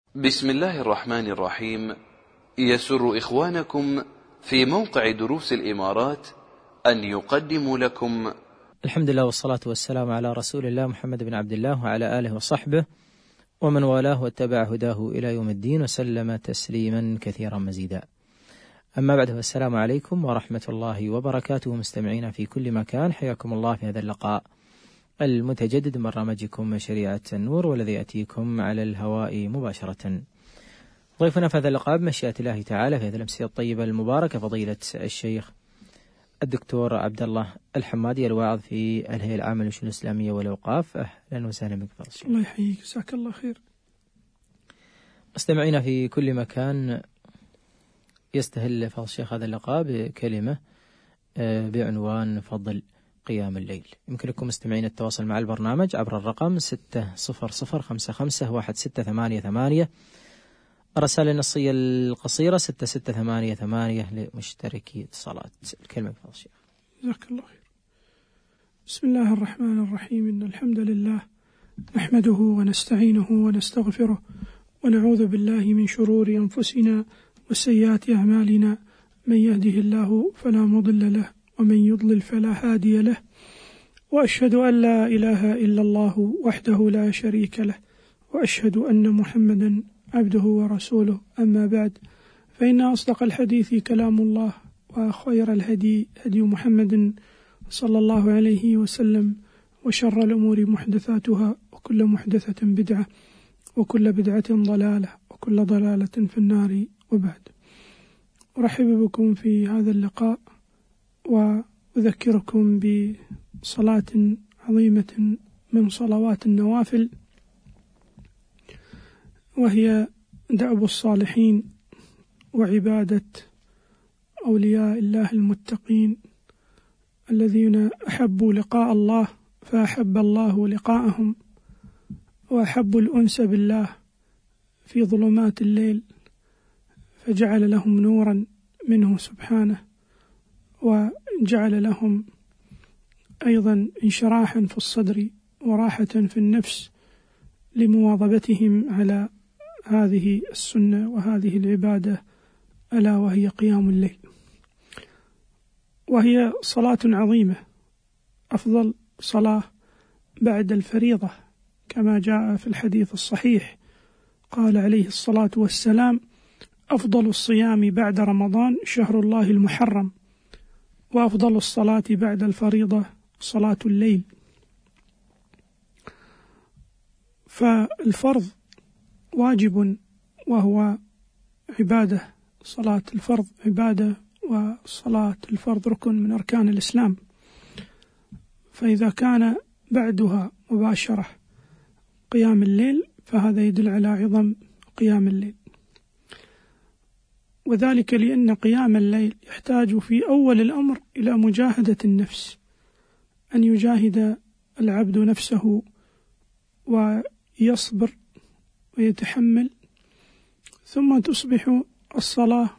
بسم الله الرحمن الرحيم. يسر إخوانكم في موقع دروس الإمارات أن يقدموا لكم الحمد لله والصلاة والسلام على رسول الله محمد بن عبد الله وعلى آله وصحبه ومن والاه واتبع هداه إلى يوم الدين وسلم تسليما كثيرا مزيدا. أما بعد، فالسلام عليكم ورحمة الله وبركاته. مستمعين في كل مكان، حياكم الله في هذا اللقاء المتجدد من برنامجكم شريعة النور، والذي يأتيكم على الهواء مباشرة. ضيفنا في هذا اللقاء بمشيئة الله تعالى في هذه الأمسية الطيبة المباركة فضيلة الشيخ الدكتور عبد الله الحمادي، الواعظ في الهيئة العامة للشؤون الإسلامية والأوقاف. أهلا وسهلا بك فضيلة الشيخ. الله يحييك، جزاك الله خير. مستمعينا في كل مكان، يستهل فضيلة الشيخ هذا اللقاء بكلمة بعنوان فضل قيام الليل. يمكن لكم مستمعين التواصل مع البرنامج عبر الرقم 600551688، الرسائل النصية القصيرة 6688 لمشتركي اتصالات. الكلمة بفضل الشيخ. جزاك الله خير. بسم الله الرحمن الرحيم. إن الحمد لله نحمده ونستعينه ونستغفره ونعوذ بالله من شرور أنفسنا وسيئات أعمالنا. من يهده الله فلا مضل له ومن يضلل فلا هادي له، وأشهد أن لا إله إلا الله وحده لا شريك له، وأشهد أن محمدا عبده ورسوله. أما بعد، فإن أصدق الحديث كلام الله، وخير الهدي هدي محمد صلى الله عليه وسلم، وشر الأمور محدثاتها، وكل محدثة بدعة، وكل بدعة ضلالة، وكل ضلالة في النار. وبعد، أرحب بكم في هذا اللقاء، وأذكركم بصلاة عظيمة من صلوات النوافل، وهي دأب الصالحين وعبادة أولياء الله المتقين الذين أحبوا لقاء الله فأحب الله لقاءهم، وأحبوا الأنس بالله في ظلمات الليل فجعل لهم نورا منه سبحانه، وجعل لهم أيضا انشراحا في الصدر وراحة في النفس لمواظبتهم على هذه السنة وهذه العبادة، ألا وهي قيام الليل. وهي صلاة عظيمة، أفضل صلاة بعد الفريضة، كما جاء في الحديث الصحيح. قال عليه الصلاة والسلام: أفضل الصيام بعد رمضان شهر الله المحرم، وأفضل الصلاة بعد الفريضة صلاة الليل. فالفرض واجب وهو عبادة، صلاة الفرض عبادة، وصلاة الفرض ركن من أركان الإسلام، فإذا كان بعدها مباشرة قيام الليل فهذا يدل على عظم قيام الليل، وذلك لأن قيام الليل يحتاج في أول الأمر إلى مجاهدة النفس، أن يجاهد العبد نفسه ويصبر ويتحمل، ثم تصبح الصلاة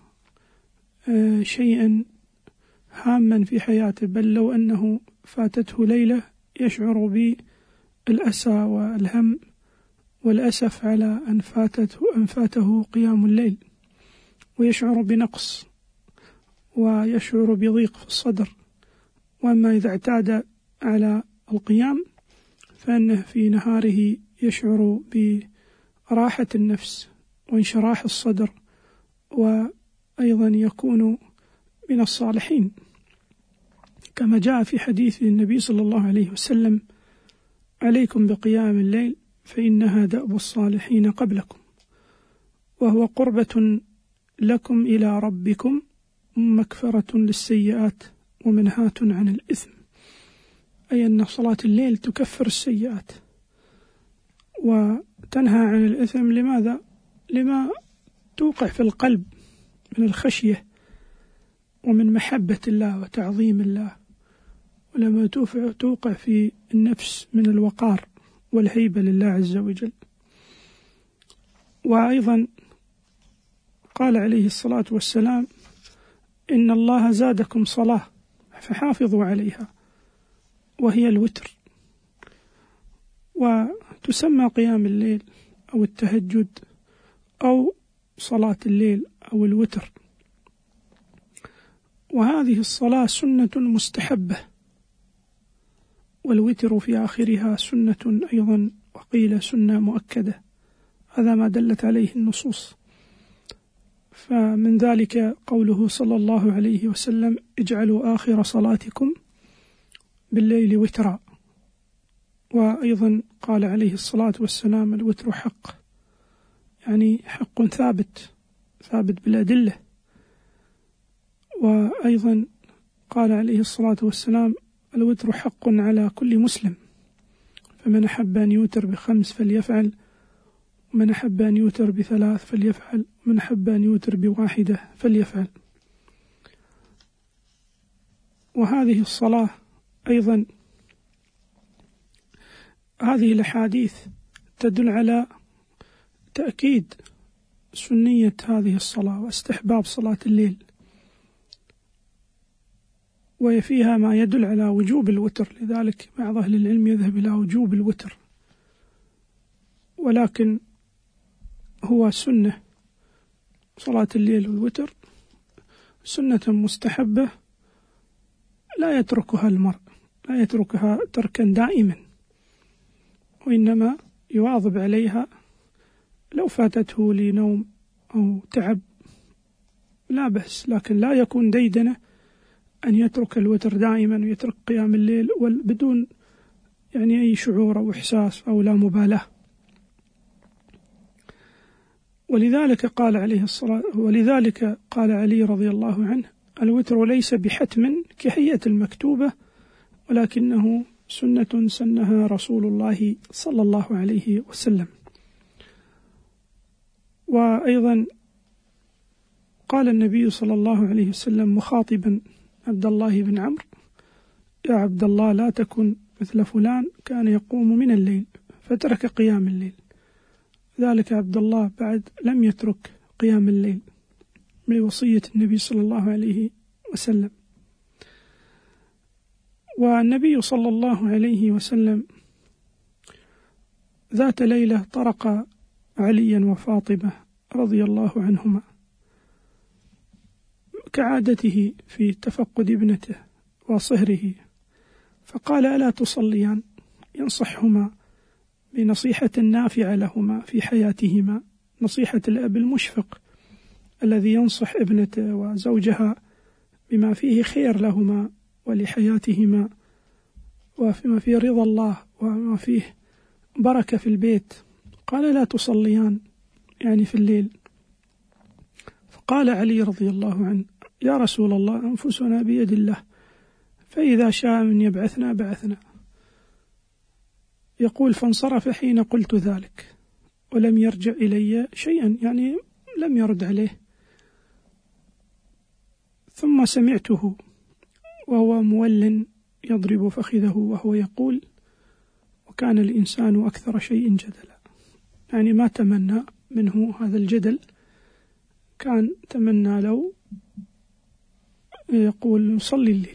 شيئا هاما في حياته، بل لو أنه فاتته ليلة يشعر بالأسى والهم والأسف على أن فاته قيام الليل، ويشعر بنقص ويشعر بضيق في الصدر. وأما إذا اعتاد على القيام فإنه في نهاره يشعر براحة النفس وانشراح الصدر، وأيضا يكون من الصالحين، كما جاء في حديث النبي صلى الله عليه وسلم: عليكم بقيام الليل فإنها دأب الصالحين قبلكم، وهو قربة لكم إلى ربكم، مكفرة للسيئات ومنهاة عن الإثم. أي أن صلاة الليل تكفر السيئات وتنهى عن الإثم. لماذا؟ لما توقع في القلب من الخشية ومن محبة الله وتعظيم الله، ولما توقع في النفس من الوقار والهيبة لله عز وجل. وأيضا قال عليه الصلاة والسلام: إن الله زادكم صلاة فحافظوا عليها، وهي الوتر. وتسمى قيام الليل أو التهجد أو صلاة الليل أو الوتر. وهذه الصلاة سنة مستحبة، والوتر في آخرها سنة أيضا، وقيل سنة مؤكدة، هذا ما دلت عليه النصوص. فمن ذلك قوله صلى الله عليه وسلم: اجعلوا آخر صلاتكم بالليل وترا. وأيضا قال عليه الصلاة والسلام: الوتر حق، يعني حق ثابت بالأدلة. وأيضا قال عليه الصلاة والسلام: الوتر حق على كل مسلم، فمن أحب أن يوتر ب5 فليفعل، ومن أحب أن يوتر ب3 فليفعل، ومن أحب أن يوتر ب1 فليفعل. وهذه الصلاة أيضا، هذه الأحاديث تدل على تأكيد سنية هذه الصلاة واستحباب صلاة الليل، وفيها ما يدل على وجوب الوتر، لذلك بعض أهل العلم يذهب إلى وجوب الوتر، ولكن هو سنة، صلاة الليل والوتر سنة مستحبة لا يتركها المرء، لا يتركها تركا دائما، وإنما يواظب عليها. لو فاتته لنوم أو تعب لا بأس، لكن لا يكون ديدنة أن يترك الوتر دائما ويترك قيام الليل بدون يعني أي شعور أو إحساس أو لا مبالاة. ولذلك قال علي رضي الله عنه: الوتر ليس بحتم كهيئة المكتوبة، ولكنه سنة سنها رسول الله صلى الله عليه وسلم. وأيضا قال النبي صلى الله عليه وسلم مخاطبا عبد الله بن عمرو: يا عبد الله، لا تكن مثل فلان كان يقوم من الليل فترك قيام الليل. ذلك عبد الله بعد لم يترك قيام الليل بوصية النبي صلى الله عليه وسلم. والنبي صلى الله عليه وسلم ذات ليلة طرق عليا وفاطمة رضي الله عنهما كعادته في تفقد ابنته وصهره، فقال: ألا تصليان؟ ينصحهما بنصيحة نافعة لهما في حياتهما، نصيحة الأب المشفق الذي ينصح ابنته وزوجها بما فيه خير لهما ولحياتهما، وفيما فيه رضا الله وما فيه بركة في البيت. قال: لا تصليان، يعني في الليل. فقال علي رضي الله عنه: يا رسول الله، أنفسنا بيد الله، فإذا شاء من يبعثنا بعثنا. يقول: فانصرف حين قلت ذلك ولم يرجع إلي شيئا، يعني لم يرد عليه. ثم سمعته وهو مول يضرب فخذه وهو يقول: وكان الإنسان أكثر شيء جدلا، يعني ما تمنى منه هذا الجدل، كان تمنى لو يقول نصلي الليل.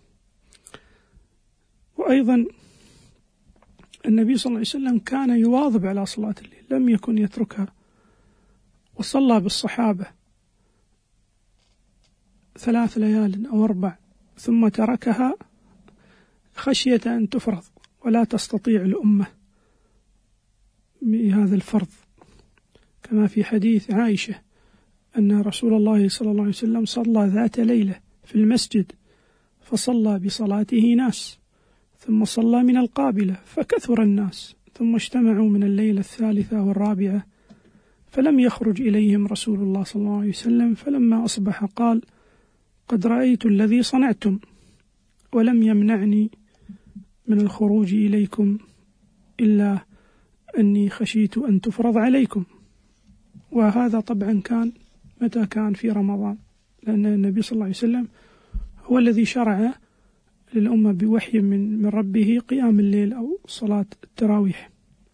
وأيضا النبي صلى الله عليه وسلم كان يواظب على صلاة الليل، لم يكن يتركها، وصلى بالصحابة 3 ليال أو 4 ثم تركها خشية أن تفرض ولا تستطيع الأمة بهذا الفرض، كما في حديث عائشة أن رسول الله صلى الله عليه وسلم صلى ذات ليلة في المسجد، فصلى بصلاته ناس، ثم صلى من القابلة فكثر الناس، ثم اجتمعوا من الليلة 3 و4 فلم يخرج إليهم رسول الله صلى الله عليه وسلم، فلما أصبح قال: قد رأيت الذي صنعتم ولم يمنعني من الخروج إليكم إلا أني خشيت أن تفرض عليكم. وهذا طبعا كان متى كان في رمضان، لأن النبي صلى الله عليه وسلم هو الذي شرع للأمة بوحي من ربه قيام الليل أو صلاة التراويح.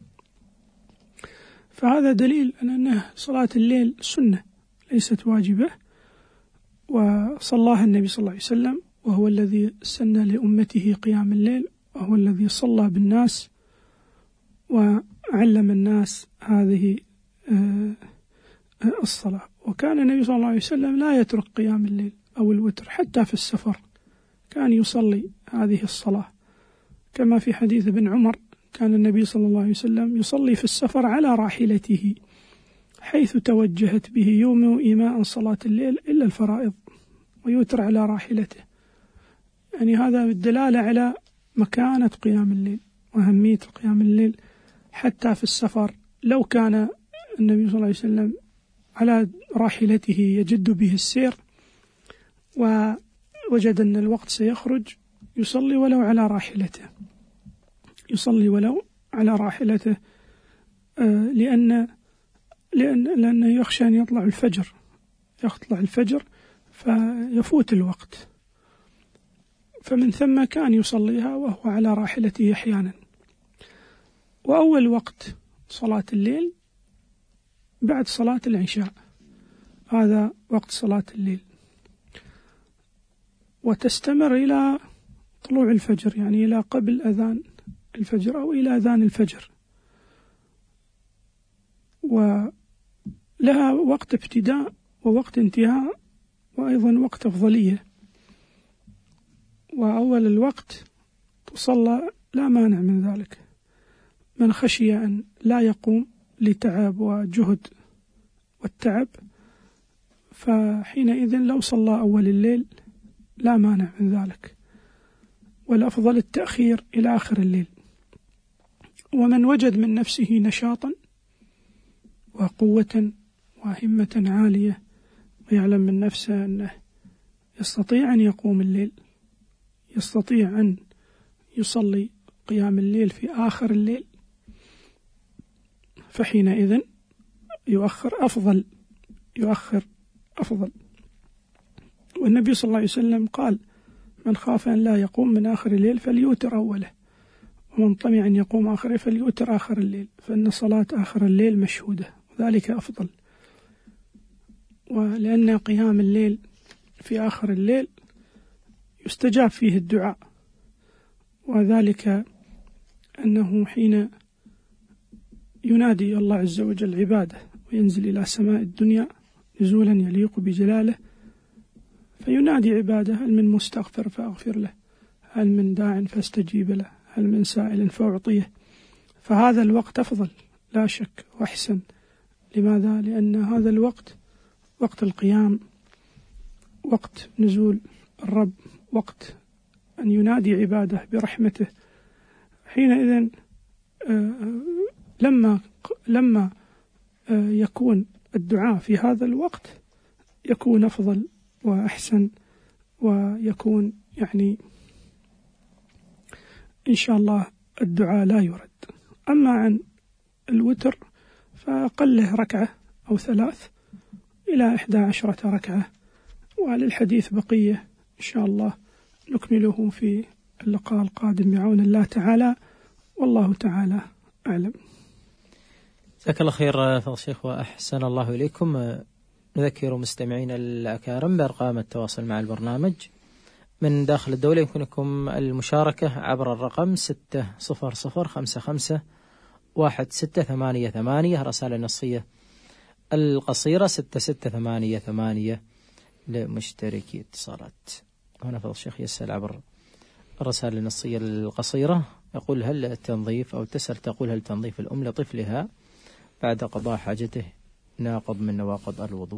فهذا دليل أن صلاة الليل سنة ليست واجبة، وصلاها النبي صلى الله عليه وسلم، وهو الذي سن لأمته قيام الليل، وهو الذي صلى بالناس وعلم الناس هذه الصلاة. وكان النبي صلى الله عليه وسلم لا يترك قيام الليل أو الوتر حتى في السفر، كان يصلي هذه الصلاة، كما في حديث ابن عمر كان النبي صلى الله عليه وسلم يصلي في السفر على راحلته حيث توجهت به يوم إيماء صلاة الليل إلا الفرائض، ويوتر على راحلته. يعني هذا بالدلالة على مكانة قيام الليل وأهمية قيام الليل حتى في السفر. لو كان النبي صلى الله عليه وسلم على راحلته يجد به السير ووجد أن الوقت سيخرج يصلي ولو على راحلته، يصلي ولو على راحلته، لأنه يخشى أن يطلع الفجر فيفوت الوقت، فمن ثم كان يصليها وهو على راحلته أحيانا. وأول وقت صلاة الليل بعد صلاة العشاء، هذا وقت صلاة الليل، وتستمر إلى طلوع الفجر، يعني إلى قبل أذان الفجر أو إلى أذان الفجر، ولها وقت ابتداء ووقت انتهاء وأيضا وقت أفضلية. وأول الوقت تصلى لا مانع من ذلك، من خشي أن لا يقوم لتعب وجهد والتعب فحينئذ لو صلى أول الليل لا مانع من ذلك، والأفضل التأخير إلى آخر الليل. ومن وجد من نفسه نشاطا وقوة وهمة عالية ويعلم من نفسه أنه يستطيع أن يقوم الليل، يستطيع أن يصلي قيام الليل في آخر الليل، فحينئذ يؤخر أفضل. والنبي صلى الله عليه وسلم قال: من خاف أن لا يقوم من آخر الليل فليوتر أوله، ومن طمع أن يقوم آخره فليوتر آخر الليل، فإن صلاة آخر الليل مشهودة وذلك أفضل. ولأن قيام الليل في آخر الليل يستجاب فيه الدعاء، وذلك أنه حين ينادي الله عز وجل عباده وينزل إلى سماء الدنيا نزولا يليق بجلاله، فينادي عباده: هل من مستغفر فأغفر له، هل من داع فاستجيب له، هل من سائل فأعطيه. فهذا الوقت أفضل لا شك وأحسن. لماذا؟ لأن هذا الوقت وقت القيام، وقت نزول الرب، وقت أن ينادي عباده برحمته. حينئذ لما يكون الدعاء في هذا الوقت يكون أفضل وأحسن، ويكون يعني إن شاء الله الدعاء لا يرد. أما عن الوتر فأقله ركعة أو 3 إلى 11 ركعة، وللحديث بقية إن شاء الله نكمله في اللقاء القادم بعون الله تعالى، والله تعالى أعلم. جزاك الله خير فضل الشيخ وأحسن الله إليكم. نذكر مستمعين الأكارم بأرقام التواصل مع البرنامج من داخل الدولة. يمكنكم المشاركة عبر الرقم 600551688، رسائل النصية القصيرة 6688 لمشتركي اتصالات. هنا فضل الشيخ يسأل عبر الرسائل النصية القصيرة، يقول: هل التنظيف، أو تسأل تقول: هل تنظيف الأم لطفلها بعد قضاء حاجته ناقض من نواقض الوضوء؟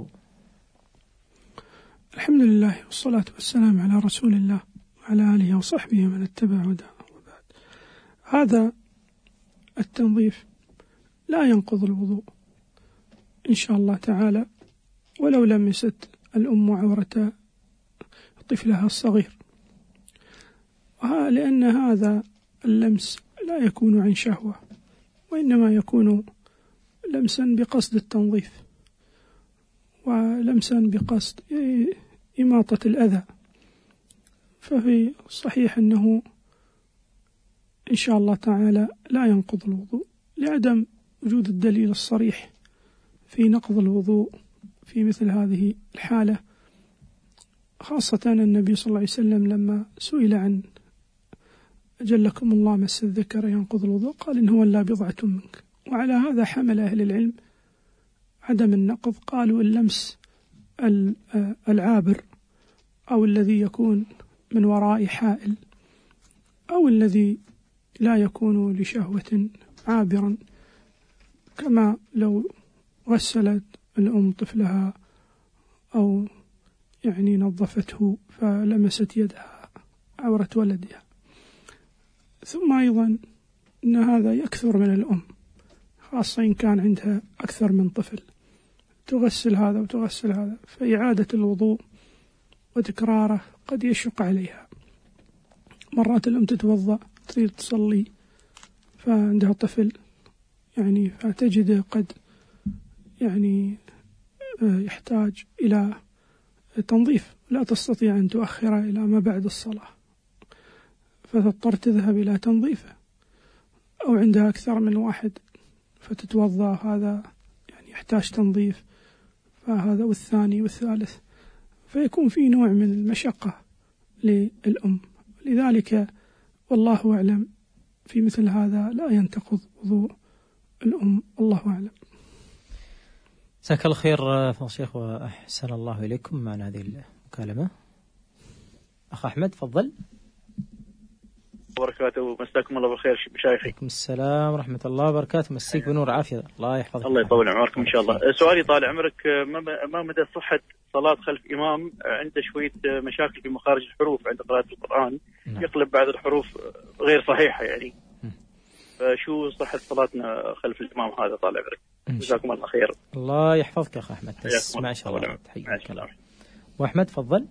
الحمد لله والصلاة والسلام على رسول الله وعلى آله وصحبه من اتبع هداه. وبعد، هذا التنظيف لا ينقض الوضوء إن شاء الله تعالى، ولو لمست الأم عورة طفلها الصغير، لأن هذا اللمس لا يكون عن شهوة، وإنما يكون لمسا بقصد التنظيف، ولمسا بقصد إماطة الأذى. ففي صحيح أنه إن شاء الله تعالى لا ينقض الوضوء، لعدم وجود الدليل الصريح في نقض الوضوء في مثل هذه الحالة، خاصة النبي صلى الله عليه وسلم لما سئل عن أجلكم الله مس الذكر ينقض الوضوء قال: إن هو إلا بضعة منك. وعلى هذا حمل أهل العلم عدم النقض قالوا اللمس العابر أو الذي يكون من وراء حائل أو الذي لا يكون لشهوة عابرا، كما لو غسلت الأم طفلها أو يعني نظفته فلمست يدها عورة ولدها. ثم أيضا أن هذا يكثر من الأم، خاصة إن كان عندها أكثر من طفل، تغسل هذا وتغسل هذا، فإعادة الوضوء وتكراره قد يشق عليها. مرات الأم تتوضأ تريد تصلي فعندها طفل يعني فتجده قد يعني يحتاج إلى تنظيف، لا تستطيع أن تؤخر إلى ما بعد الصلاة فتضطر تذهب إلى تنظيفه، أو عندها أكثر من واحد فتتوضأ، هذا يعني يحتاج تنظيف فهذا والثاني والثالث، فيكون في نوع من المشقة للأم. لذلك والله أعلم في مثل هذا لا ينتقض وضوء الأم، الله أعلم. جزاك الله خير فضل الشيخ وأحسن الله إليكم معنا هذه المكالمة. أخ أحمد تفضل. وبركاته، مساكم الله بالخير مشايخي. عليكم السلام ورحمة الله وبركاته، مسيك بنور عافية، الله يحفظك. الله يطول عمركم إن شاء الله. سؤالي طال عمرك، ما مدى صحة صلاة خلف إمام عنده شوية مشاكل في مخارج الحروف عند قراءة القرآن، يقلب بعض الحروف غير صحيحة يعني، فشو صحة صلاتنا خلف الإمام هذا طال عمرك؟ جزاكم الله خير. الله يحفظك يا أخ أحمد، ما شاء الله تحييك. وأحمد تفضل.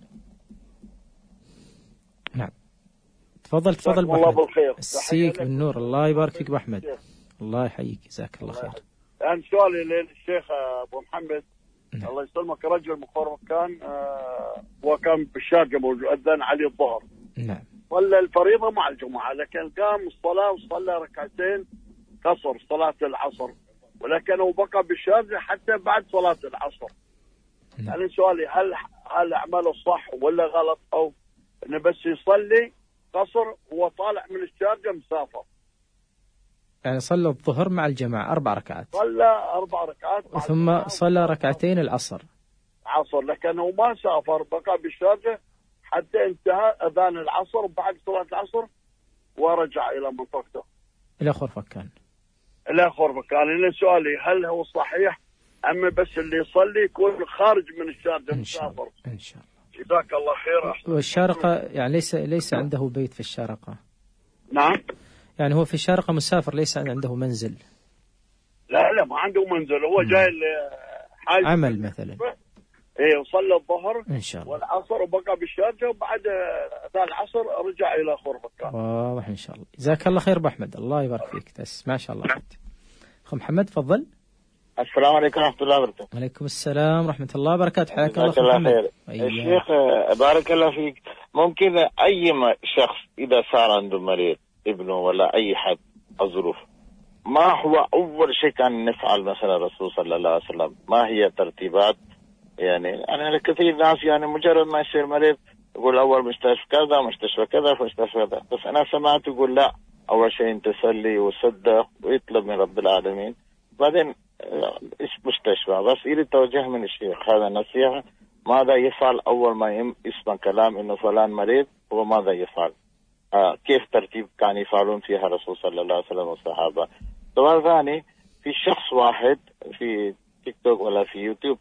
نعم تفضل الله بالخير. مسيك بالنور، الله يبارك فيك بأحمد، الله يحييك، جزاك الله خير. الآن سؤالي للشيخ أبو محمد الله يسلمك، رجل مقر كان وكان بالشارقة أذن عليه الظهر، نعم، صلى الفريضة مع الجماعة، لكن قام الصلاة وصلى ركعتين قصر صلاة العصر، ولكنه بقى بالشارقة حتى بعد صلاة العصر. يعني سؤالي هل أعماله صح ولا غلط، أو إنه بس يصلي قصر هو طالع من الشارقة مسافر؟ يعني صلى الظهر مع الجماعة 4 ركعات، صلى 4 ركعات ثم صلى ركعتين العصر، لكنه ما سافر، بقى بالشارقة حتى انتهى أذان العصر، وبعد صلاة العصر ورجع إلى منطقته إلى خرفكان. إلى سؤالي هل هو صحيح أما بس اللي يصلي يكون خارج من الشارقة مسافر؟ إن شاء الله. جزاك الله خير. والشارقة يعني ليس عنده بيت في الشارقة؟ نعم، يعني هو في الشارقة مسافر، ليس عنده منزل؟ لا ما عنده منزل، هو جاي لحاجة عمل مثلا. ايه، وصلى الظهر ان شاء الله والعصر وبقى بالشارقة، وبعد اذان العصر رجع الى خرفكان. واضح ان شاء الله. جزاك الله خير ابو احمد، الله يبارك فيك، بس ما شاء الله. اخ محمد تفضل. السلام عليكم ورحمة الله وبركاته. وعليكم السلام ورحمة الله وبركاته، حياك الله. الله خير. الشيخ بارك الله فيك، ممكن أي شخص إذا صار عنده مريض ابنه ولا أي حد الظروف، ما هو أول شيء كان نفعل مثلا الرسول صلى الله عليه وسلم؟ ما هي ترتيبات؟ يعني أنا كثير ناس يعني مجرد ما يصير مريض يقول أول مستشفى كذا مستشفى كذا مستشفى كذا، بس أنا سمعت يقول لا، أول شيء تسلي وصدق ويطلب من رب العالمين، بعدين مستشفى. بس إلي توجه من الشيخ هذا نصيحة، ماذا يفعل أول ما يسمع كلام إنه فلان مريض، وماذا يفعل؟ كيف ترتيب كان يفعلون فيها الرسول صلى الله عليه وسلم والصحابة. سؤال ثاني، في شخص واحد في تيك توك ولا في يوتيوب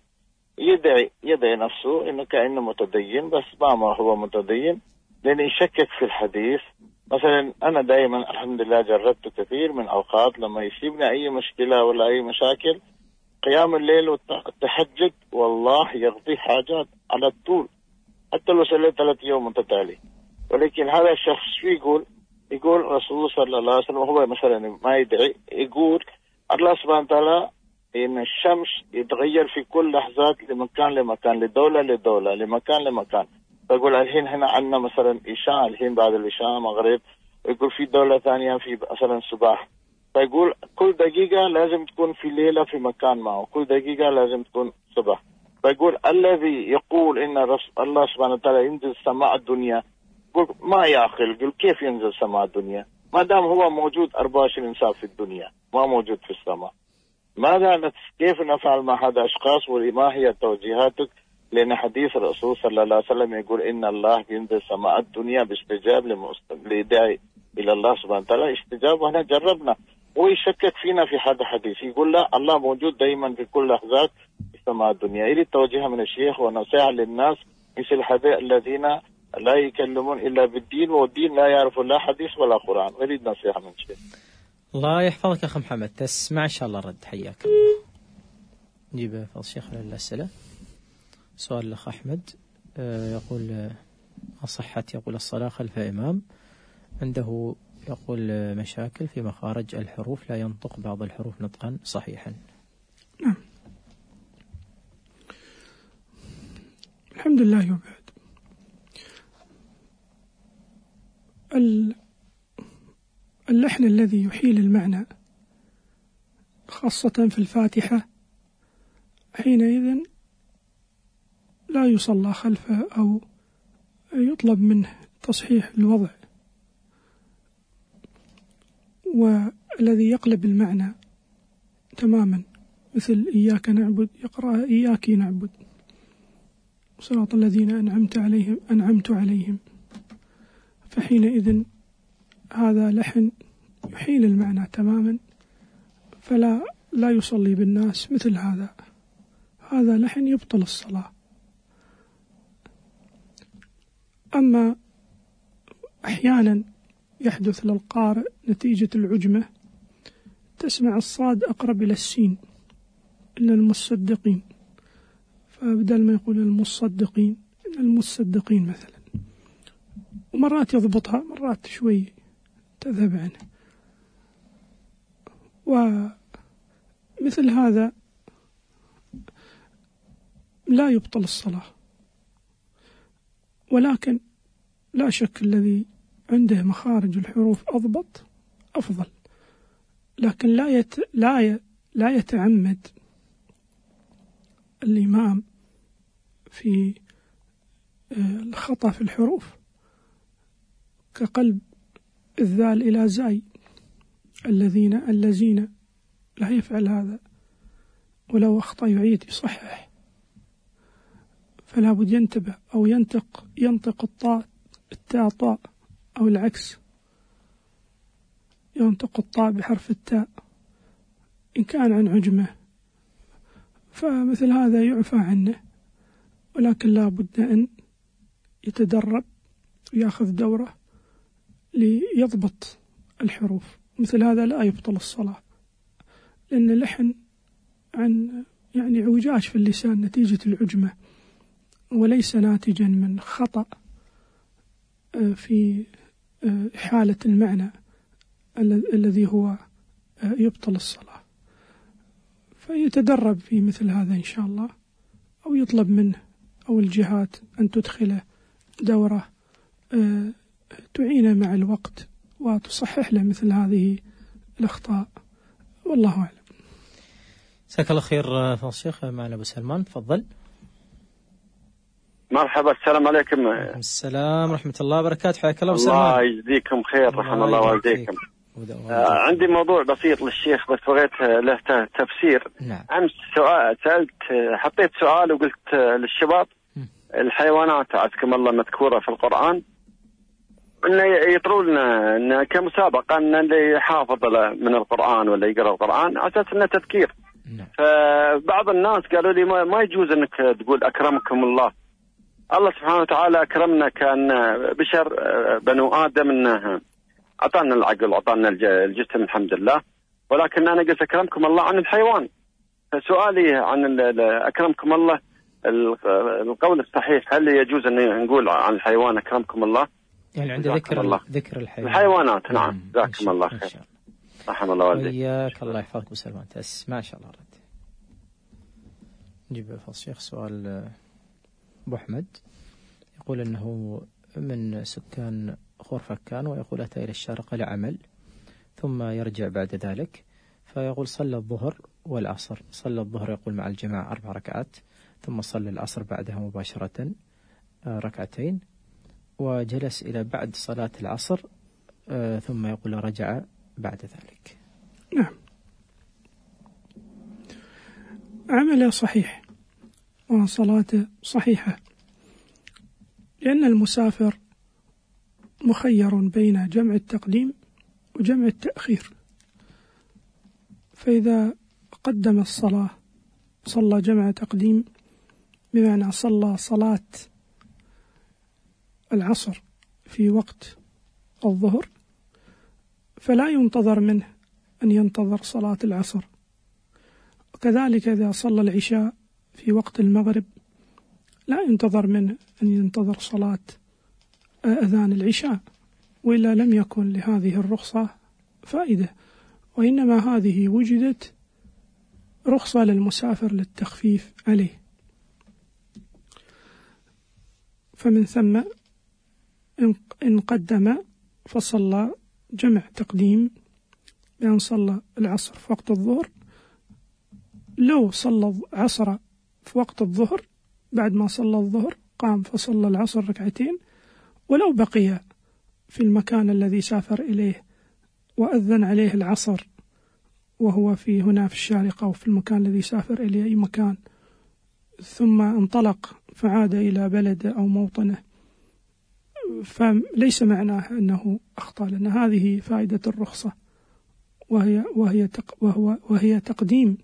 يدعي نفسه إنه كأنه متدين، بس ما هو متدين، لأن يشكك في الحديث. مثلا أنا دائما الحمد لله جربت كثير من أوقات لما يصيبني أي مشكلة ولا أي مشاكل، قيام الليل والتهجد والله يقضي حاجات على الطول، حتى لو صليت 3 يوم متتالي. ولكن هذا الشخص شو يقول رسول صلى الله عليه وسلم، هو مثلا ما يدعي، يقول الله سبحانه وتعالى إن الشمس يتغير في كل لحظات لمكان لمكان، لدولة لدولة، لمكان لمكان. فيقول الحين هنا عندنا مثلا إشاء، الحين بعد الإشاء مغرب، يقول في دولة ثانية في مثلا صباح. فيقول كل دقيقة لازم تكون في ليلة في مكان ما، وكل دقيقة لازم تكون صباح. فيقول الذي يقول إن الله سبحانه وتعالى ينزل سماء الدنيا، يقول ما يعقل، يقول كيف ينزل سماء الدنيا ما دام هو موجود 24 ساعة في الدنيا، ما موجود في السماء. كيف نفعل مع هذا الأشخاص، وما هي توجيهاتك؟ لأن حديث الرسول صلى الله عليه وسلم يقول إن الله ينزل سماء الدنيا باستجاب لداعي إلى الله سبحانه وتعالى استجاب، وهنا جربنا. ويشكك فينا في هذا الحديث، يقول لا، الله موجود دائما في كل لحظات في سماء الدنيا. يريد توجيه من الشيخ ونصيحة للناس مثل هذا الذين لا يكلمون إلا بالدين، والدين لا يعرف لا حديث ولا قرآن. يريد نصيحة من الشيخ. الله يحفظك أخ محمد، تسمع إن شاء الله رد. حياك الله. نجيب فضل الشيخ على الأسئلة. سؤال الأخ أحمد يقول أصحت يقول الصلاة خلف إمام عنده يقول مشاكل في مخارج الحروف، لا ينطق بعض الحروف نطقا صحيحا. نعم. الحمد لله. وبعد اللحن الذي يحيل المعنى خاصة في الفاتحة حينئذ لا يصلى خلفه أو يطلب منه تصحيح الوضع، والذي يقلب المعنى تماما مثل إياك نعبد يقرأ إياك نعبد صراط الذين أنعمت عليهم، فحينئذ هذا لحن يحيل المعنى تماما، فلا يصلي بالناس مثل هذا لحن يبطل الصلاة. أما أحيانا يحدث للقارئ نتيجة العجمة تسمع الصاد أقرب إلى السين، إن المصدقين، فبدل ما يقول المصدقين إن المصدقين مثلا، ومرات يضبطها مرات شوي تذهب عنه. ومثل هذا لا يبطل الصلاة، ولكن لا شك الذي عنده مخارج الحروف أضبط أفضل، لكن لا يتعمد الإمام في الخطأ في الحروف كقلب الذال إلى زاي، الذين لا يفعل هذا، ولو أخطأ يعيد يصحح، فلا بد ينتبه، أو ينطق التاء طاء، أو العكس ينطق الطاء بحرف التاء إن كان عن عجمة، فمثل هذا يعفى عنه، ولكن لا بد أن يتدرب ويأخذ دورة ليضبط الحروف. مثل هذا لا يبطل الصلاة، لأن اللحن عن عوجاج في اللسان نتيجة العجمة، وليس ناتجا من خطأ في حالة المعنى الذي هو يبطل الصلاة. فيتدرب في مثل هذا إن شاء الله، أو يطلب منه أو الجهات أن تدخله دورة تعينه مع الوقت وتصحح له مثل هذه الأخطاء، والله أعلم. جزاك الله خير فضل الشيخ. معنا أبو سلمان، تفضل. مرحبا، السلام عليكم. السلام ورحمة الله وبركاته، حياك الله أبو سلمان. الله يجزيكم خير، رحم الله والديكم. عندي موضوع بسيط للشيخ بس بغيت له تفسير. نعم. أمس حطيت سؤال وقلت للشباب الحيوانات عزكم الله مذكورة في القرآن، إنه يطروا لنا إن كمسابقة إن اللي يحافظ من القرآن ولا يقرأ القرآن على أساس إنه تذكير. نعم. فبعض الناس قالوا لي ما يجوز إنك تقول أكرمكم الله. الله سبحانه وتعالى أكرمنا كان بشر بنو آدم، إنه أعطانا العقل وأعطانا الجسم الحمد لله، ولكن أنا قلت أكرمكم الله عن الحيوان. فسؤالي عن أكرمكم الله القول الصحيح، هل يجوز أن نقول عن الحيوان أكرمكم الله؟ يعني عند ذكر الحيوانات. نعم، جزاكم الله خير، رحم الله والديك. وياك، الله يحفظك بسلمان. تسمع إن شاء الله رد. نجيب فضل الشيخ. سؤال أبو أحمد يقول أنه من سكان خورفكان، ويقول أتى إلى الشارقة لعمل ثم يرجع بعد ذلك، فيقول صلى الظهر والعصر. صلى الظهر يقول مع الجماعة 4 ركعات، ثم صلى العصر بعدها مباشرة 2 ركعتين، وجلس إلى بعد صلاة العصر ثم يقول رجع بعد ذلك. نعم. عمله صحيح وصلاته صحيحة، لأن المسافر مخير بين جمع التقديم وجمع التأخير، فإذا قدم الصلاة صلى جمع تقديم، بمعنى صلى صلاة العصر في وقت الظهر، فلا ينتظر منه أن ينتظر صلاة العصر. وكذلك إذا صلى العشاء في وقت المغرب لا ينتظر منه أن ينتظر صلاة أذان العشاء، وإلا لم يكن لهذه الرخصة فائدة، وإنما هذه وجدت رخصة للمسافر للتخفيف عليه. فمن ثم إن قدم فصلى جمع تقديم بأن صلى العصر في وقت الظهر، لو صلى العصر في وقت الظهر بعد ما صلى الظهر قام فصلى العصر ركعتين، ولو بقي في المكان الذي سافر إليه وأذن عليه العصر وهو في هنا في الشارقة أو في المكان الذي سافر إليه أي مكان، ثم انطلق فعاد إلى بلده أو موطنه، فليس معناه أنه أخطأ، لأن هذه فائدة الرخصة، وهي تقديم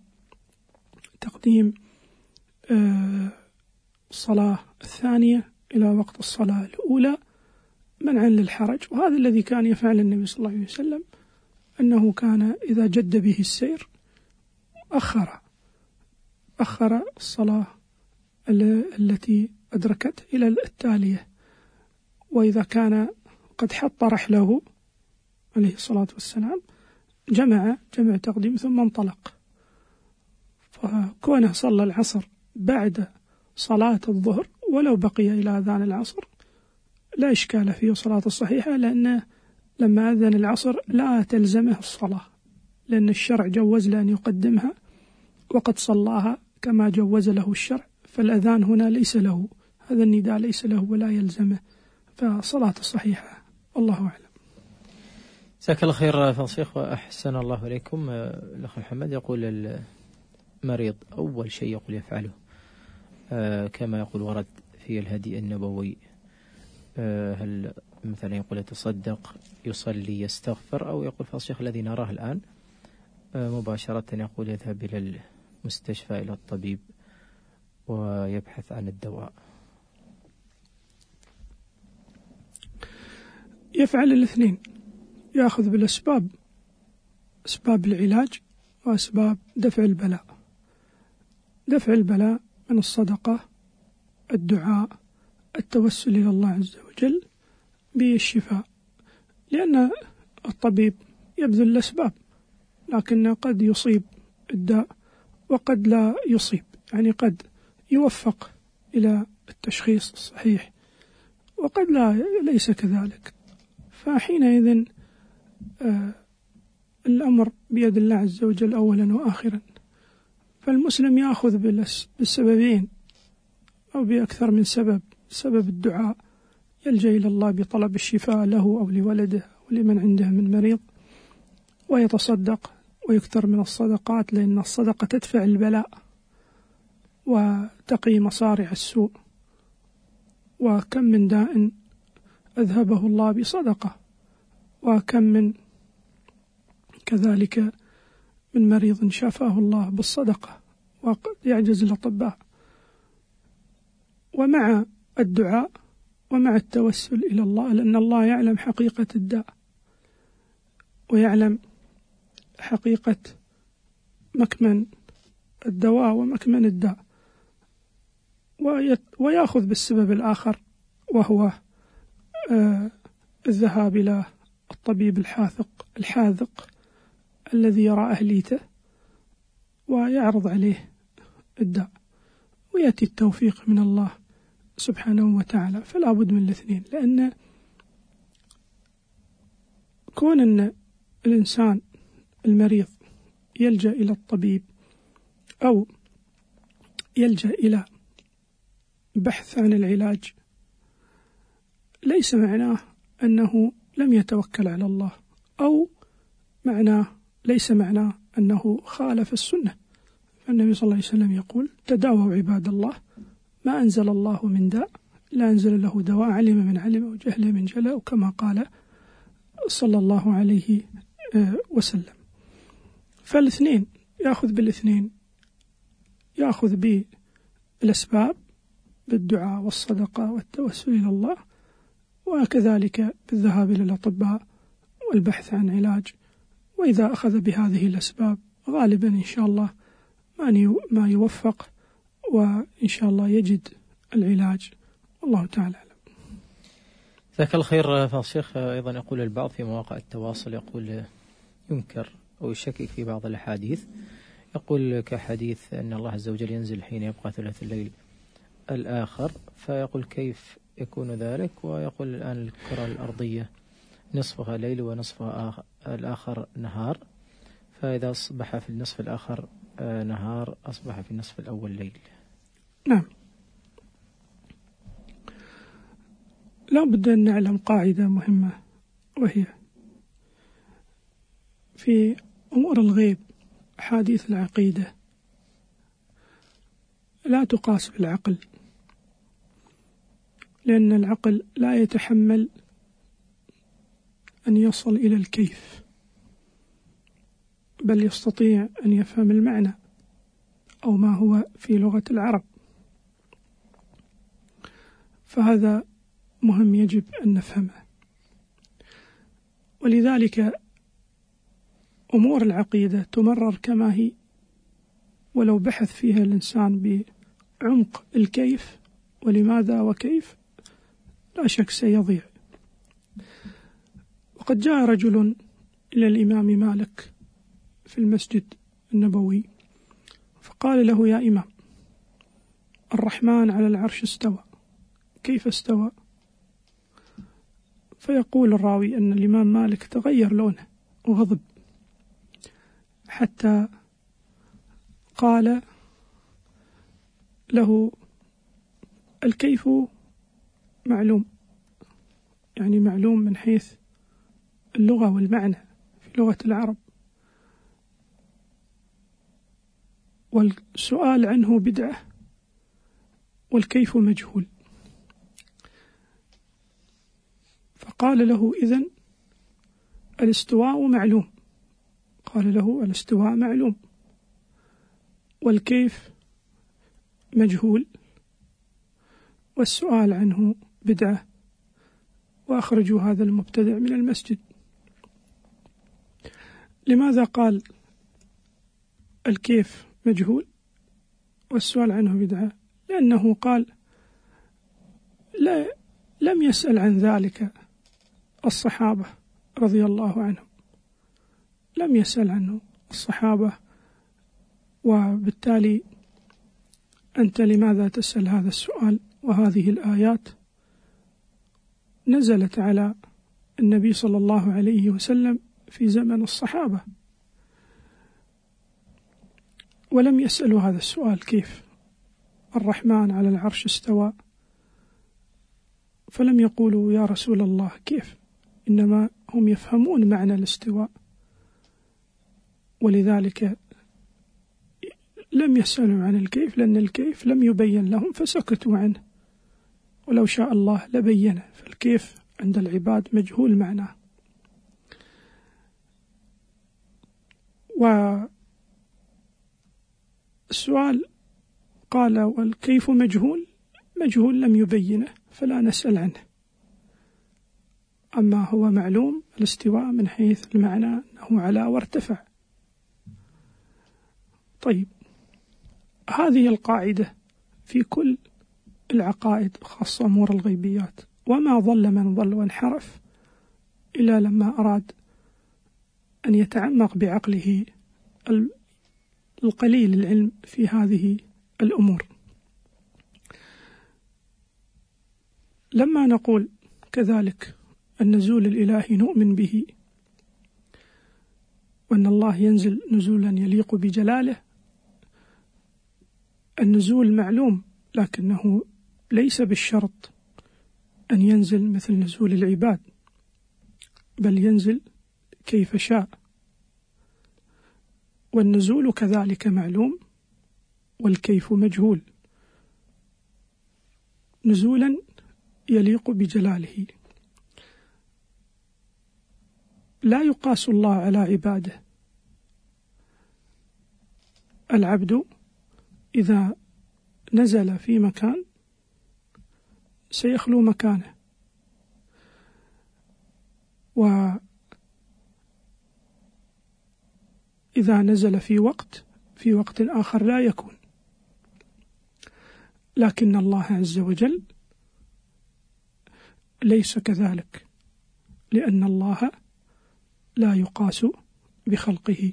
الصلاة الثانية إلى وقت الصلاة الأولى منعا للحرج. وهذا الذي كان يفعل النبي صلى الله عليه وسلم، أنه كان إذا جد به السير أخر الصلاة التي أدركت إلى التالية، وإذا كان قد حط رحله عليه الصلاة والسلام جمع تقديم ثم انطلق. فكونه صلى العصر بعد صلاة الظهر ولو بقي إلى أذان العصر لا إشكال فيه، صلاة الصحيحة، لأنه لما أذن العصر لا تلزمه الصلاة، لأن الشرع جوز له أن يقدمها وقد صلاها كما جوز له الشرع، فالأذان هنا ليس له، هذا النداء ليس له ولا يلزمه، فصلاة الصحيحة والله أعلم. جزاك الله خير فضيلة الشيخ وأحسن الله إليكم. الأخ محمد يقول المريض أول شيء يقول يفعله كما يقول ورد في الهدي النبوي، هل مثلا يقول يتصدق، يصلي، يستغفر، أو يقول فضيلة الشيخ الذي نراه الآن مباشرة يقول يذهب إلى المستشفى إلى الطبيب ويبحث عن الدواء؟ يفعل الاثنين، يأخذ بالأسباب، أسباب العلاج وأسباب دفع البلاء. دفع البلاء من الصدقة، الدعاء، التوسل إلى الله عز وجل بالشفاء، لأن الطبيب يبذل الأسباب، لكن قد يصيب الداء وقد لا يصيب، يعني قد يوفق إلى التشخيص الصحيح وقد ليس كذلك. فحينئذ الأمر بيد الله عز وجل أولا وآخرا، فالمسلم يأخذ بالسببين أو بأكثر من سبب الدعاء، يلجأ إلى الله بطلب الشفاء له أو لولده ولمن عنده من مريض، ويتصدق ويكثر من الصدقات، لأن الصدقة تدفع البلاء وتقي مصارع السوء، وكم من داء أذهبه الله بصدقة، وكم من كذلك من مريض شافاه الله بالصدقة وقد يعجز الأطباء. ومع الدعاء ومع التوسل إلى الله، لأن الله يعلم حقيقة الداء ويعلم حقيقة مكمن الدواء ومكمن الداء، ويأخذ بالسبب الآخر وهو الذهاب إلى الطبيب الحاذق الذي يرى أهليته ويعرض عليه الداء، ويأتي التوفيق من الله سبحانه وتعالى. فلا بد من الاثنين، لأن كون أن الإنسان المريض يلجأ إلى الطبيب أو يلجأ إلى بحث عن العلاج ليس معناه أنه لم يتوكل على الله، أو ليس معناه أنه خالف السنة، فالنبي صلى الله عليه وسلم يقول: تداووا عباد الله، ما أنزل الله من داء لا أنزل له دواء، علم من علم وجهل من جهل، وكما قال صلى الله عليه وسلم. فالاثنين يأخذ بالاثنين، يأخذ بالأسباب بالدعاء والصدقة والتوسل إلى الله، وكذلك بالذهاب إلى الأطباء والبحث عن علاج. وإذا أخذ بهذه الأسباب غالبا إن شاء الله ما يوفق، وإن شاء الله يجد العلاج، والله تعالى أعلم. جزاك الله خير. فالشيخ أيضا يقول البعض في مواقع التواصل يقول ينكر أو يشكك في بعض الأحاديث، يقول كحديث أن الله عز وجل ينزل حين يبقى ثلث الليل الآخر، فيقول كيف يكون ذلك؟ ويقول الآن الكرة الأرضية نصفها ليل ونصفها الآخر نهار، فإذا أصبح في النصف الآخر نهار أصبح في النصف الأول ليل. نعم، لا بد أن نعلم قاعدة مهمة، وهي في أمور الغيب أحاديث العقيدة لا تقاس بالعقل، لأن العقل لا يتحمل أن يصل إلى الكيف، بل يستطيع أن يفهم المعنى أو ما هو في لغة العرب. فهذا مهم يجب أن نفهمه. ولذلك أمور العقيدة تمرر كما هي، ولو بحث فيها الإنسان بعمق الكيف ولماذا وكيف لا شك سيضيع. وقد جاء رجل إلى الإمام مالك في المسجد النبوي فقال له: يا إمام، الرحمن على العرش استوى، كيف استوى؟ فيقول الراوي أن الإمام مالك تغير لونه وغضب، حتى قال له: الكيف معلوم، يعني معلوم من حيث اللغة والمعنى في لغة العرب، والسؤال عنه بدعة، والكيف مجهول. فقال له: إذن الاستواء معلوم. قال له: الاستواء معلوم والكيف مجهول، والسؤال عنه بدعة، وأخرجوا هذا المبتدع من المسجد. لماذا قال الكيف مجهول والسؤال عنه بدعة؟ لأنه قال لم يسأل عن ذلك الصحابة رضي الله عنهم، لم يسأل عنه الصحابة، وبالتالي أنت لماذا تسأل هذا السؤال؟ وهذه الآيات نزلت على النبي صلى الله عليه وسلم في زمن الصحابة، ولم يسألوا هذا السؤال: كيف الرحمن على العرش استوى؟ فلم يقولوا: يا رسول الله كيف، إنما هم يفهمون معنى الاستواء، ولذلك لم يسألوا عن الكيف، لأن الكيف لم يبين لهم فسكتوا عنه، ولو شاء الله لبينه. فالكيف عند العباد مجهول معناه. والسؤال قال: والكيف مجهول، مجهول لم يبينه فلا نسأل عنه. أما هو معلوم الاستواء من حيث المعنى أنه على وارتفع. طيب، هذه القاعدة في كل العقائد، خاصة أمور الغيبيات. وما ضل من ضل وانحرف إلا لما أراد أن يتعمق بعقله القليل العلم في هذه الأمور. لما نقول كذلك النزول الإلهي نؤمن به، وأن الله ينزل نزولا يليق بجلاله، النزول معلوم، لكنه ليس بالشرط أن ينزل مثل نزول العباد، بل ينزل كيف شاء. والنزول كذلك معلوم، والكيف مجهول، نزولا يليق بجلاله. لا يقاس الله على عباده. العبد إذا نزل في مكان سيخلو مكانه، وإذا نزل في وقت آخر لا يكون. لكن الله عز وجل ليس كذلك، لأن الله لا يقاس بخلقه.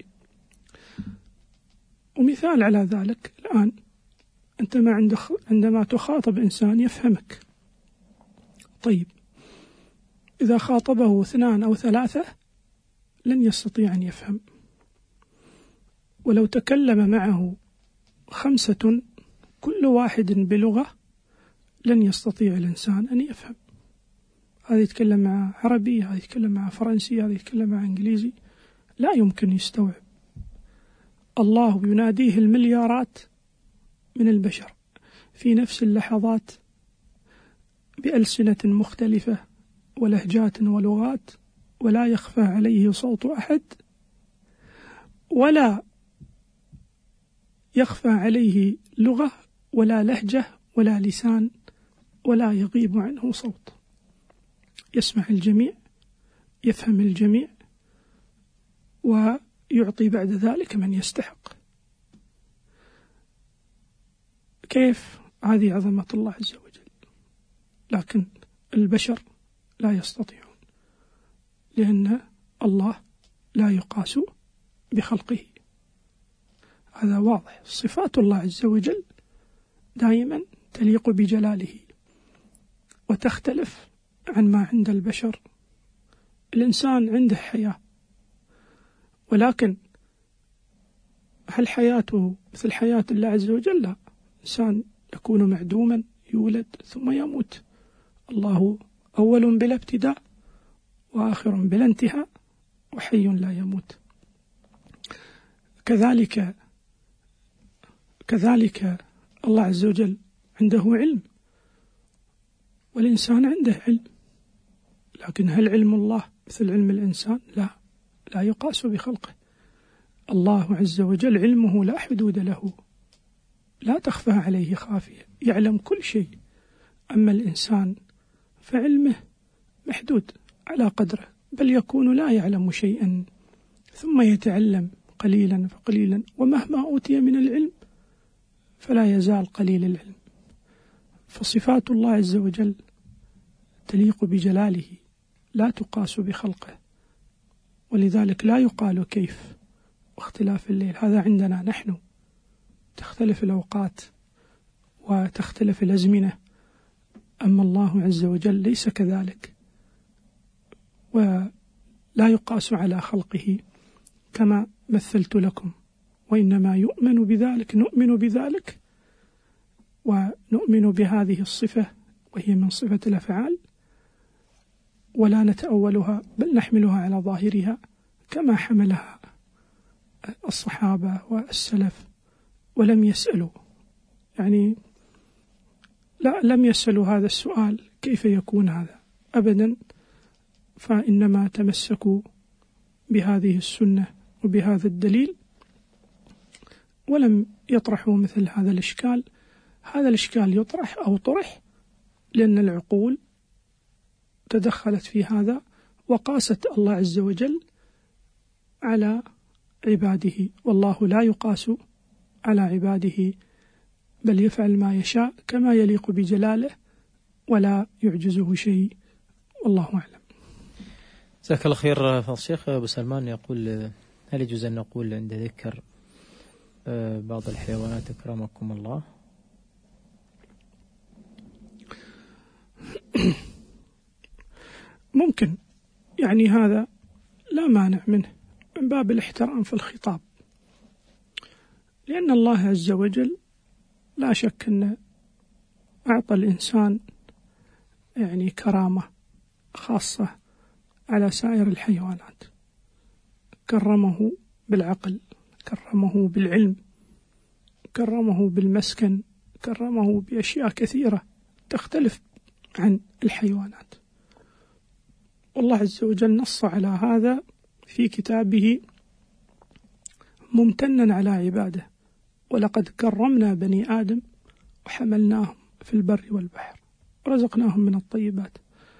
ومثال على ذلك الآن أنت عندما تخاطب إنسان يفهمك، طيب إذا خاطبه 2 أو 3 لن يستطيع أن يفهم، ولو تكلم معه 5 كل واحد بلغة لن يستطيع الإنسان أن يفهم. هذا يتكلم مع عربي، هذا يتكلم مع فرنسي، هذا يتكلم مع إنجليزي، لا يمكن يستوعب. الله يناديه المليارات من البشر في نفس اللحظات بألسنة مختلفة ولهجات ولغات، ولا يخفى عليه صوت أحد، ولا يخفى عليه لغة ولا لهجة ولا لسان، ولا يغيب عنه صوت. يسمع الجميع، يفهم الجميع، ويعطي بعد ذلك من يستحق. كيف؟ هذه عظمة الله عز وجل. لكن البشر لا يستطيعون، لأن الله لا يقاس بخلقه. هذا واضح. صفات الله عز وجل دائما تليق بجلاله وتختلف عن ما عند البشر. الإنسان عنده حياة، ولكن هل حياته مثل حياة الله عز وجل؟ لا. إنسان يكون معدوما، يولد ثم يموت. الله أول بلا ابتداء وآخر بلا انتهاء وحي لا يموت. كذلك الله عز وجل عنده علم، والإنسان عنده علم، لكن هل علم الله مثل علم الإنسان؟ لا يقاس بخلقه. الله عز وجل علمه لا حدود له، لا تخفى عليه خافية، يعلم كل شيء. أما الإنسان فعلمه محدود على قدره، بل يكون لا يعلم شيئا ثم يتعلم قليلا فقليلا، ومهما أوتي من العلم فلا يزال قليل العلم. فصفات الله عز وجل تليق بجلاله، لا تقاس بخلقه، ولذلك لا يقال كيف. واختلاف الليل هذا عندنا نحن، تختلف الأوقات وتختلف الأزمنة، أما الله عز وجل ليس كذلك، ولا يقاس على خلقه كما مثلت لكم. وإنما نؤمن بذلك ونؤمن بهذه الصفة، وهي من صفة الأفعال، ولا نتأولها بل نحملها على ظاهرها كما حملها الصحابة والسلف، ولم يسألوا، يعني لم يسألوا هذا السؤال كيف يكون هذا أبدا، فإنما تمسكوا بهذه السنة وبهذا الدليل، ولم يطرحوا مثل هذا الإشكال. هذا الإشكال يطرح أو طرح لأن العقول تدخلت في هذا وقاست الله عز وجل على عباده، والله لا يقاس على عباده، بل يفعل ما يشاء كما يليق بجلاله ولا يعجزه شيء، والله أعلم. جزاك الله خير. فضل الشيخ أبو سلمان يقول: هل يجوز أن نقول عند ذكر بعض الحيوانات أكرمكم الله؟ ممكن، يعني هذا لا مانع منه من باب الاحترام في الخطاب، لأن الله عز وجل لا شك أن أعطى الإنسان يعني كرامة خاصة على سائر الحيوانات، كرمه بالعقل، كرمه بالعلم، كرمه بالمسكن، كرمه بأشياء كثيرة تختلف عن الحيوانات. والله عز وجل نص على هذا في كتابه ممتنا على عباده: ولقد كرمنا بني آدم وحملناهم في البر والبحر ورزقناهم من الطيبات.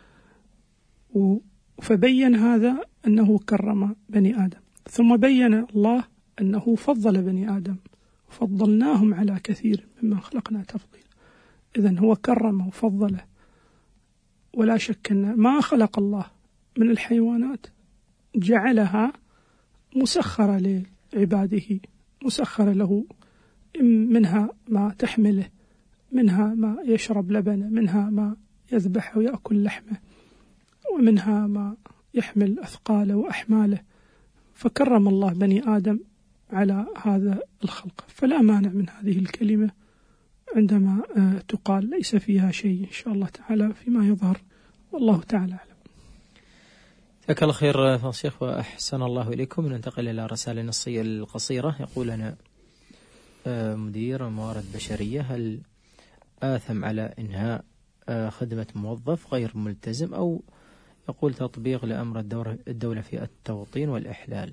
فبين هذا أنه كرم بني آدم، ثم بين الله أنه فضل بني آدم وفضلناهم على كثير ممن خلقنا تفضيلا. إذن هو كرمه وفضله. ولا شك أن ما خلق الله من الحيوانات جعلها مسخرة لعباده، مسخرة له، منها ما تحمله، منها ما يشرب لبنه، منها ما يذبح ويأكل لحمه، ومنها ما يحمل أثقاله وأحماله. فكرم الله بني آدم على هذا الخلق، فلا مانع من هذه الكلمة عندما تقال ليس فيها شيء إن شاء الله تعالى فيما يظهر، والله تعالى أعلم. جزاك الله خير فضيلة الشيخ وأحسن الله إليكم. ننتقل إلى رسالة نصية القصيرة. يقول أنا مدير موارد بشرية، هل آثم على إنهاء خدمة موظف غير ملتزم، أو يقول تطبيق لأمر الدولة في التوطين والإحلال؟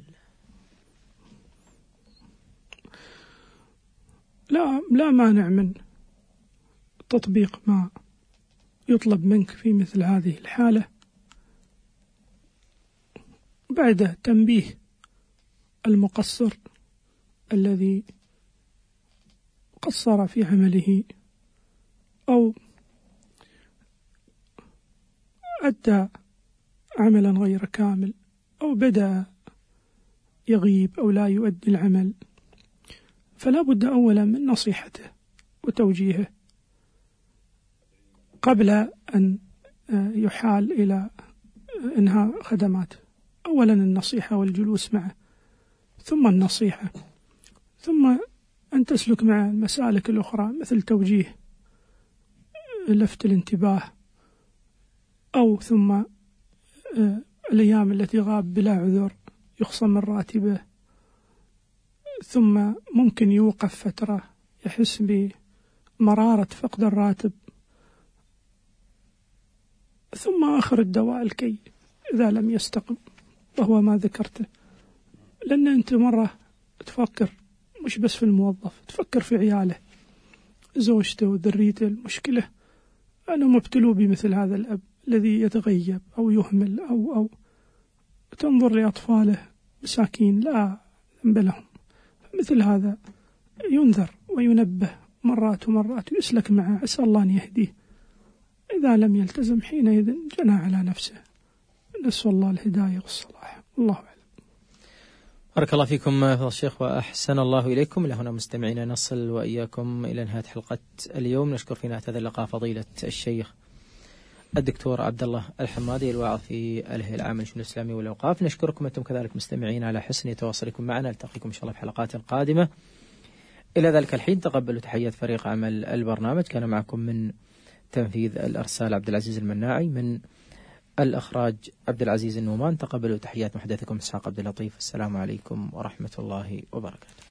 لا مانع من تطبيق ما يطلب منك في مثل هذه الحالة بعد تنبيه المقصر الذي قصر في عمله أو أدى عملا غير كامل أو بدأ يغيب أو لا يؤدي العمل، فلا بد أولا من نصيحته وتوجيهه قبل أن يحال إلى إنهاء خدماته. أولا النصيحة والجلوس معه، ثم النصيحة، ثم أن تسلك مع المسالك الأخرى مثل توجيه، لفت الانتباه، أو ثم الأيام التي غاب بلا عذر يخصم من راتبه، ثم ممكن يوقف فترة يحس بمرارة فقد الراتب، ثم آخر الدواء الكي إذا لم يستقم وهو ما ذكرته. لأن أنت مرة تفكر مش بس في الموظف، تفكر في عياله، زوجته وذريته. المشكلة أنا مبتلو بمثل هذا الأب الذي يتغيب أو يهمل أو تنظر لأطفاله مساكين لا ذنب لهم. مثل هذا ينذر وينبه مرات ومرات ويسلك معه، عسى الله أن يهديه. إذا لم يلتزم حينئذ جنى على نفسه. نسأل الله الهداية والصلاح، الله أعلم. بارك الله فيكم فضيلة الشيخ وأحسن الله إليكم. إلى هنا مستمعينا نصل وإياكم إلى نهاية حلقة اليوم. نشكر في نهاية هذا اللقاء فضيلة الشيخ الدكتور عبد الله الحمادي الواعظ في الهيئة العامة للشؤون الإسلامية والأوقاف. نشكركم أنتم كذلك مستمعين على حسن تواصلكم معنا. نلتقيكم إن شاء الله في حلقات قادمة. إلى ذلك الحين تقبلوا تحيات فريق عمل البرنامج. كان معكم من تنفيذ الأرسال عبد العزيز المناعي، من الإخراج عبد العزيز النومان. تقبلوا تحيات محدثكم إسحاق عبد اللطيف. السلام عليكم ورحمة الله وبركاته.